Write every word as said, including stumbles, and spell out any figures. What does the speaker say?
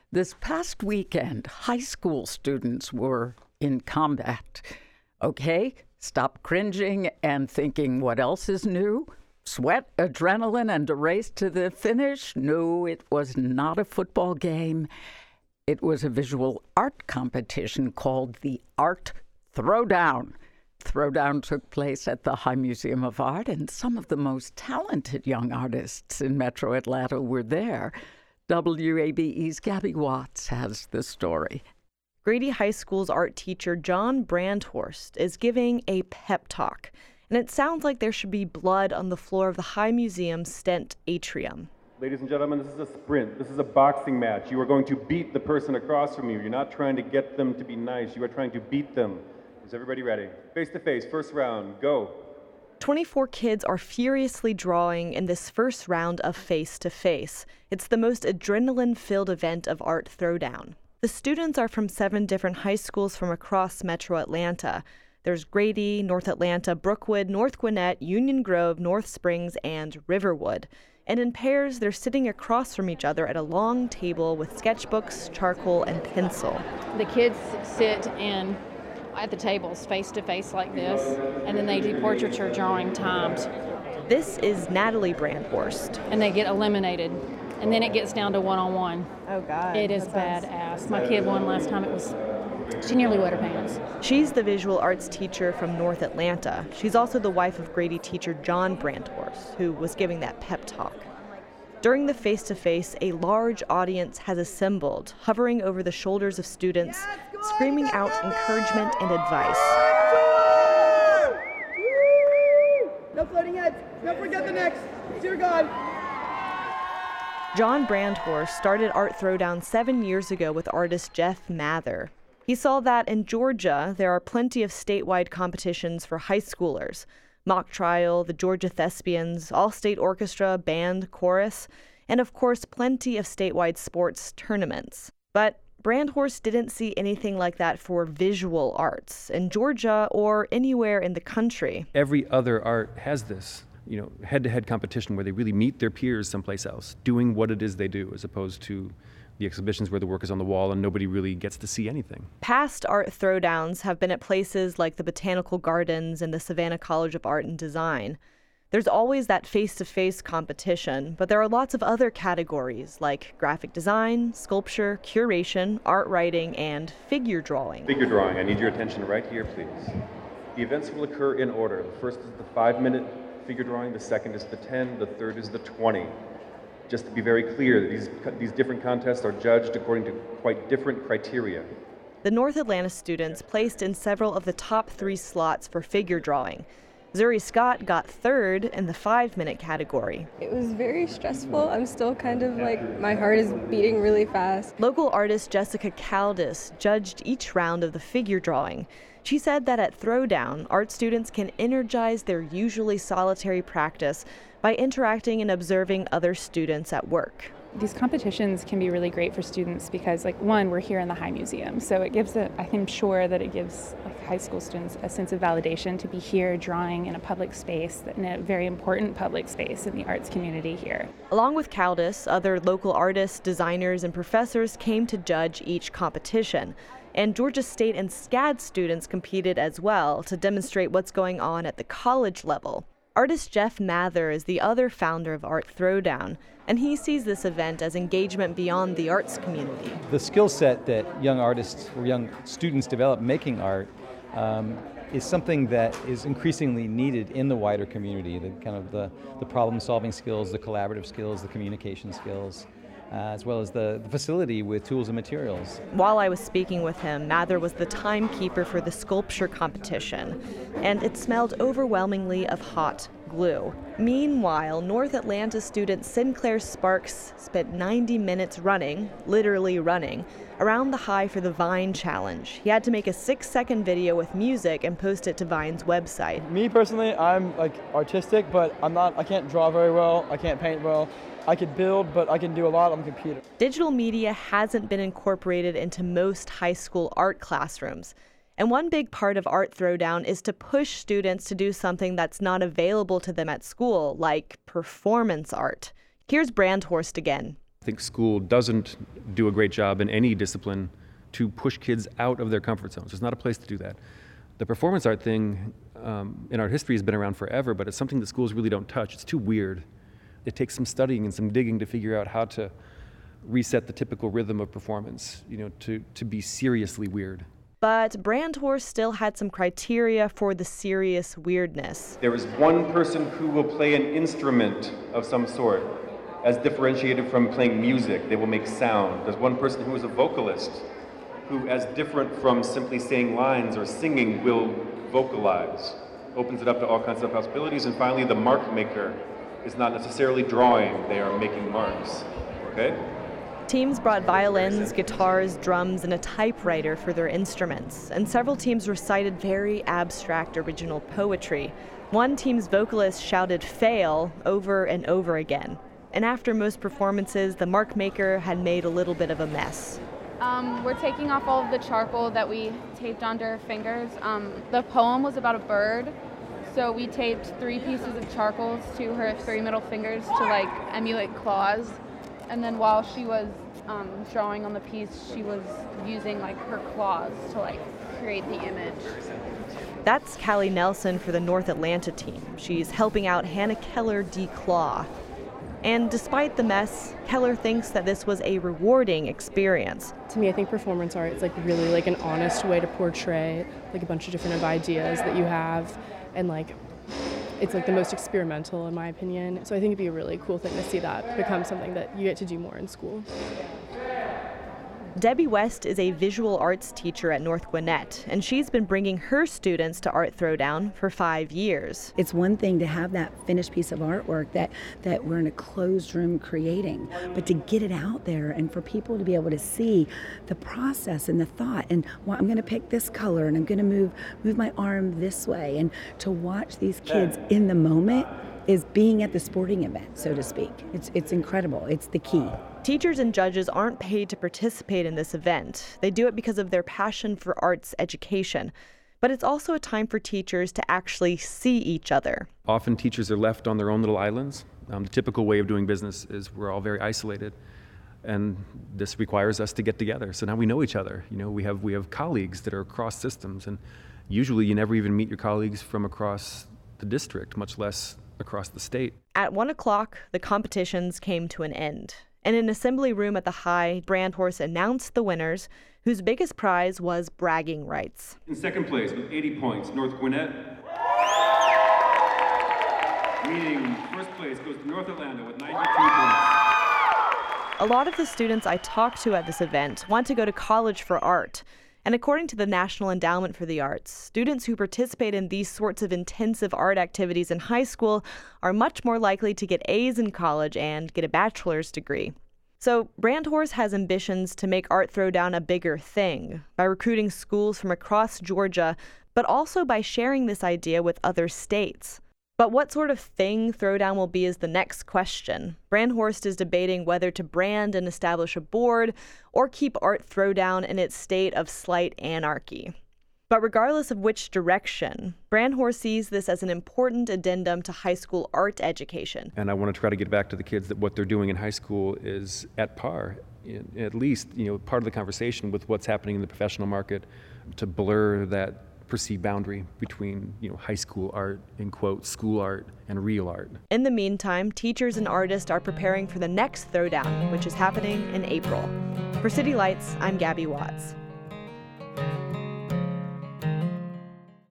This past weekend, high school students were in combat. Okay, stop cringing and thinking what else is new? Sweat, adrenaline, and a race to the finish? No, it was not a football game. It was a visual art competition called the Art Throwdown. Throwdown took place at the High Museum of Art, and some of the most talented young artists in Metro Atlanta were there. W A B E's Gabby Watts has the story. Grady High School's art teacher John Brandhorst is giving a pep talk, and it sounds like there should be blood on the floor of the High Museum's Stent Atrium. Ladies and gentlemen, this is a sprint. This is a boxing match. You are going to beat the person across from you. You're not trying to get them to be nice. You are trying to beat them. Is everybody ready? Face to face, first round, go. twenty-four kids are furiously drawing in this first round of Face to Face. It's the most adrenaline-filled event of Art Throwdown. The students are from seven different high schools from across Metro Atlanta. There's Grady, North Atlanta, Brookwood, North Gwinnett, Union Grove, North Springs, and Riverwood. And in pairs, they're sitting across from each other at a long table with sketchbooks, charcoal, and pencil. The kids sit in at the tables face to face like this, and then they do portraiture drawing timed. This is Natalie Brandhorst. And they get eliminated, and then it gets down to one-on-one. Oh, God. It is badass. My kid won last time. It was, she nearly wet her pants. She's the visual arts teacher from North Atlanta. She's also the wife of Grady teacher John Brandhorst, who was giving that pep talk. During the face-to-face, a large audience has assembled, hovering over the shoulders of students, screaming out encouragement and advice. No floating heads. Don't forget the next. Dear God. John Brandhorst started Art Throwdown seven years ago with artist Jeff Mather. He saw that in Georgia, there are plenty of statewide competitions for high schoolers. Mock Trial, the Georgia Thespians, All-State Orchestra, Band, Chorus, and of course plenty of statewide sports tournaments. But Brandhorst didn't see anything like that for visual arts in Georgia or anywhere in the country. Every other art has this, you know, head-to-head competition where they really meet their peers someplace else, doing what it is they do, as opposed to the exhibitions where the work is on the wall and nobody really gets to see anything. Past Art Throwdowns have been at places like the Botanical Gardens and the Savannah College of Art and Design. There's always that face-to-face competition, but there are lots of other categories like graphic design, sculpture, curation, art writing, and figure drawing. Figure drawing, I need your attention right here, please. The events will occur in order. The first is the five-minute figure drawing, the second is the ten, the third is the twenty. Just to be very clear, these, these different contests are judged according to quite different criteria. The North Atlanta students placed in several of the top three slots for figure drawing. Zuri Scott got third in the five-minute category. It was very stressful. I'm still kind of like, my heart is beating really fast. Local artist Jessica Caldis judged each round of the figure drawing. She said that at Throwdown, art students can energize their usually solitary practice by interacting and observing other students at work. These competitions can be really great for students because, like, one, we're here in the High Museum, so it gives, a, I'm sure that it gives like, high school students a sense of validation to be here drawing in a public space, in a very important public space in the arts community here. Along with Caldis, other local artists, designers, and professors came to judge each competition. And Georgia State and SCAD students competed as well to demonstrate what's going on at the college level. Artist Jeff Mather is the other founder of Art Throwdown, and he sees this event as engagement beyond the arts community. The skill set that young artists or young students develop making art um, is something that is increasingly needed in the wider community, the kind of the, the problem-solving skills, the collaborative skills, the communication skills. Uh, as well as the, the facility with tools and materials. While I was speaking with him, Mather was the timekeeper for the sculpture competition, and it smelled overwhelmingly of hot glue. Meanwhile, North Atlanta student Sinclair Sparks spent ninety minutes running, literally running, around the High for the Vine Challenge. He had to make a six-second video with music and post it to Vine's website. Me personally, I'm like artistic, but I'm not. I can't draw very well. I can't paint well. I could build, but I can do a lot on the computer. Digital media hasn't been incorporated into most high school art classrooms. And one big part of Art Throwdown is to push students to do something that's not available to them at school, like performance art. Here's Brandhorst again. think school doesn't do a great job in any discipline to push kids out of their comfort zones. There's not a place to do that. The performance art thing um, in art history has been around forever, but it's something that schools really don't touch. It's too weird. It takes some studying and some digging to figure out how to reset the typical rhythm of performance, you know, to, to be seriously weird. But Brandhorst still had some criteria for the serious weirdness. There is one person who will play an instrument of some sort, as differentiated from playing music. They will make sound. There's one person who is a vocalist, who, as different from simply saying lines or singing, will vocalize. Opens it up to all kinds of possibilities. And finally, the mark maker is not necessarily drawing, they are making marks. Okay? Teams brought violins, guitars, drums, and a typewriter for their instruments, and several teams recited very abstract original poetry. One team's vocalist shouted "fail" over and over again. And after most performances, the mark maker had made a little bit of a mess. Um, we're taking off all of the charcoal that we taped onto her fingers. Um, the poem was about a bird, so we taped three pieces of charcoal to her three middle fingers to like emulate claws. And then while she was um, drawing on the piece, she was using like her claws to like create the image. That's Callie Nelson for the North Atlanta team. She's helping out Hannah Keller declaw. And despite the mess, Keller thinks that this was a rewarding experience. To me, I think performance art is like really like an honest way to portray like a bunch of different ideas that you have, and like it's like the most experimental in my opinion. So I think it'd be a really cool thing to see that become something that you get to do more in school. Debbie West is a visual arts teacher at North Gwinnett, and she's been bringing her students to Art Throwdown for five years. It's one thing to have that finished piece of artwork that, that we're in a closed room creating, but to get it out there and for people to be able to see the process and the thought, and well, I'm going to pick this color and I'm going to move move my arm this way, and to watch these kids in the moment is being at the sporting event, so to speak. It's it's incredible. It's the key. Teachers and judges aren't paid to participate in this event. They do it because of their passion for arts education. But it's also a time for teachers to actually see each other. Often teachers are left on their own little islands. Um, the typical way of doing business is we're all very isolated, and this requires us to get together. So now we know each other. You know, we have we have colleagues that are across systems, and usually you never even meet your colleagues from across the district, much less across the state. At one o'clock, the competitions came to an end. In an assembly room at the High, Brandhorst announced the winners, whose biggest prize was bragging rights. In second place with eighty points, North Gwinnett. Meaning first place goes to North Atlanta with ninety-two points. A lot of the students I talked to at this event want to go to college for art. And according to the National Endowment for the Arts, students who participate in these sorts of intensive art activities in high school are much more likely to get A's in college and get a bachelor's degree. So Brandhorst has ambitions to make Art Throwdown a bigger thing by recruiting schools from across Georgia, but also by sharing this idea with other states. But what sort of thing Throwdown will be is the next question. Brandhorst is debating whether to brand and establish a board or keep Art Throwdown in its state of slight anarchy. But regardless of which direction, Brandhorst sees this as an important addendum to high school art education. And I want to try to get back to the kids that what they're doing in high school is at par, at least, you know, part of the conversation with what's happening in the professional market, to blur that perceived boundary between, you know, high school art, in quotes, school art, and real art. In the meantime, teachers and artists are preparing for the next Throwdown, which is happening in April. For City Lights, I'm Gabby Watts.